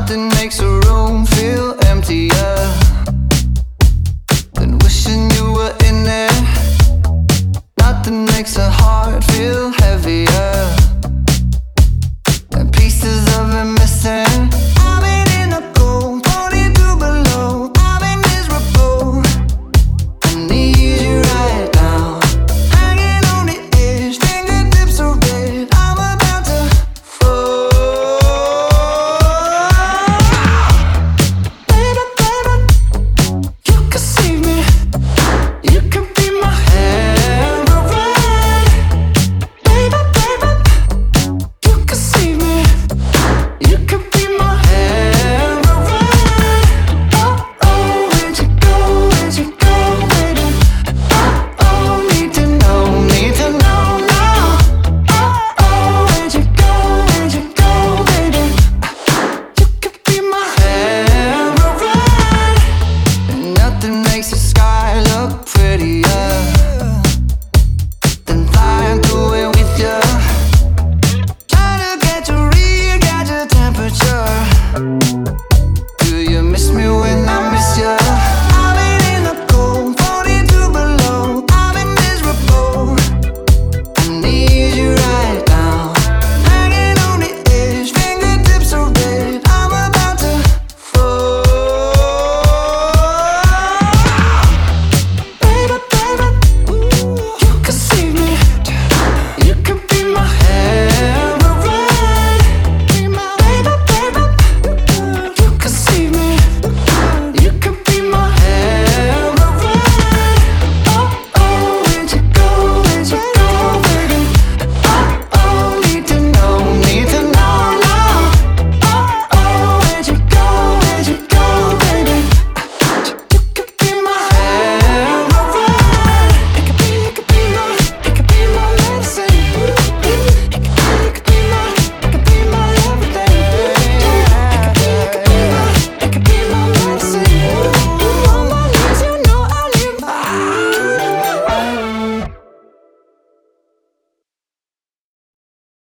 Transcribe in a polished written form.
Nothing makes a room feel emptier than wishing you were in there. Nothing makes a heart feel heavier than pieces of it missing. I've been in the cold, 42 below. I've been miserable. I need you right now. Hanging on the edge, fingertips are red. I'm about to fall. Baby, baby, you can save me. You can be my Halloween. Baby, baby, you can save me. You can be my Halloween. Oh, oh, where'd you go? Where'd you go, baby? Oh, oh, need to know now. Oh, oh, where'd you go? Where'd you go, baby? You can be my Halloween. And nothing makes the sky look prettier